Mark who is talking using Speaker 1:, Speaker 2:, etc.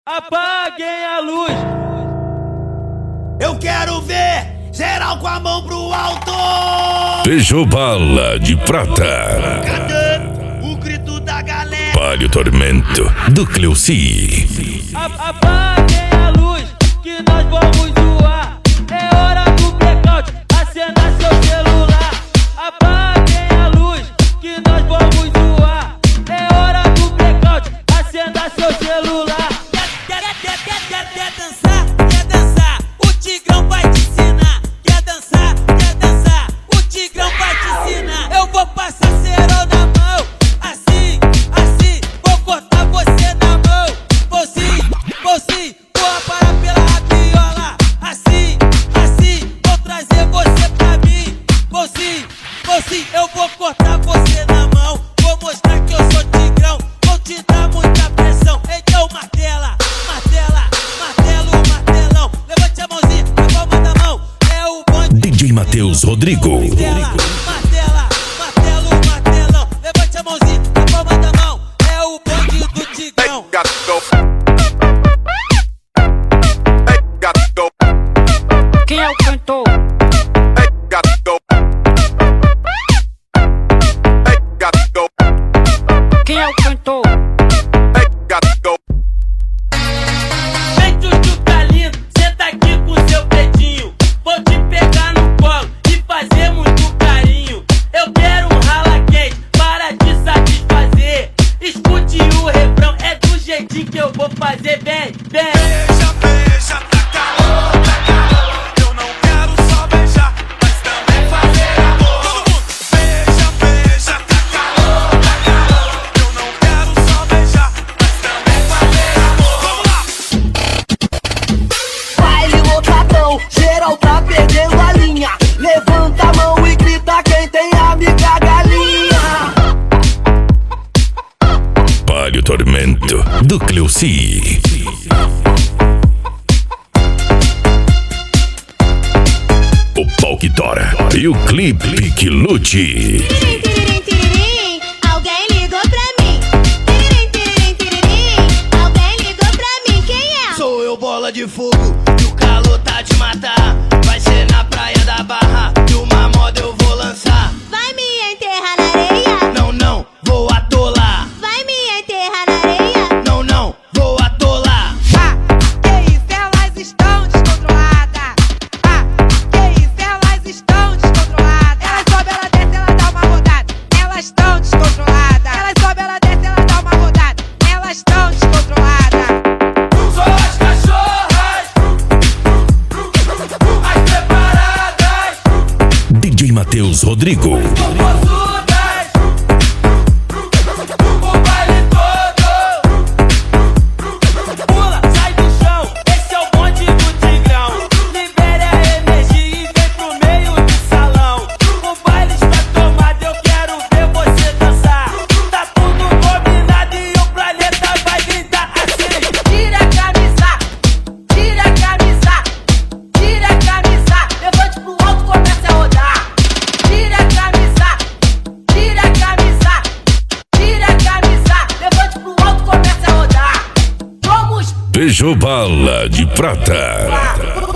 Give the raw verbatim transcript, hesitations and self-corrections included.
Speaker 1: Apaguem a luz.
Speaker 2: Eu quero ver geral com a mão pro alto.
Speaker 3: Beijou bala de prata.
Speaker 2: Cadê o grito da galera?
Speaker 3: Palio Tormento do Cleuci.
Speaker 1: Apaguem a luz que nós vamos zoar. É hora do blackout, acenda seu celular. Apaguem a luz que nós vamos zoar. É hora do blackout, acenda seu celular.
Speaker 4: Quer, quer, quer, quer, quer dançar? Quer dançar? O Tigrão vai te ensinar. Quer dançar? Quer dançar? O Tigrão vai te ensinar. Eu vou passar cerol na mão, assim, assim. Vou cortar você na mão, vou sim, vou sim. Vou parar pela rabiola, assim, assim. Vou trazer você pra mim, vou sim, vou sim. Eu vou cortar você na mão, vou mostrar que eu sou Tigrão. Vou te dar muita pressão, então martela.
Speaker 3: D J Matheus Rodrigo.
Speaker 4: Martela, martela, martelo, martelão. Levante a mãozinha na palma da mão. É o bonde do Tigrão.
Speaker 1: Quem é o cantor? Quem é o cantor?
Speaker 4: Vem, Chuchu Calino, senta aqui com seu dedinho. Vou te pegar no colo e fazer muito carinho. Eu quero um rala quente para te satisfazer. Escute o refrão, é do jeitinho que eu vou fazer. Vem, vem.
Speaker 2: Beija, beija, tá calor, tá calor. Eu não quero só beijar, mas também fazer amor. Todo mundo. Beija, beija, tá calor, tá calor. Eu não quero só beijar, mas também fazer amor. Vamos lá.
Speaker 5: Baile lotadão, geral tá perdendo a linha. Levanta a mão e grita quem tem amiga galinha.
Speaker 3: Palio Tormento do Cleuci. O pau que tora e o clipe que lute.
Speaker 6: Tiririm, tiririm, tiririm, alguém ligou pra mim. Tiririm, tiririm, tiririm, alguém ligou pra mim. Quem é?
Speaker 5: Sou eu, bola de fogo, e o calor tá de matar. Vai ser na praia da Barra, e uma moda eu vou lançar.
Speaker 6: Vai me enterrar na areia?
Speaker 5: Não, não, vou atolar.
Speaker 6: Vai me enterrar na areia?
Speaker 5: Não, não, vou atolar.
Speaker 7: Ah, que isso, elas estão descontroladas. Ah, que isso, elas estão descontroladas. Elas sobem, ela desce, ela dá uma rodada. Elas estão descontroladas. Elas sobem, ela desce, ela dá uma rodada. Elas estão descontroladas.
Speaker 2: Só as cachorras, as preparadas,
Speaker 3: D J Matheus Rodrigo.
Speaker 2: popozudas, o baile todo.
Speaker 4: Pula, sai do chão, esse é o bonde do Tigrão. Libere a energia e vem pro meio do salão. O baile está tomado, eu quero ver você dançar. Tá tudo combinado e o planeta vai gritar assim.
Speaker 5: Tira a camisa, tira a camisa, tira a camisa. Levante pro alto, comece a rodar. Tira a camisa, tira a camisa, tira a camisa. Levante pro alto, comece a rodar. Vamos
Speaker 3: Beijou bala de prata.
Speaker 5: lá.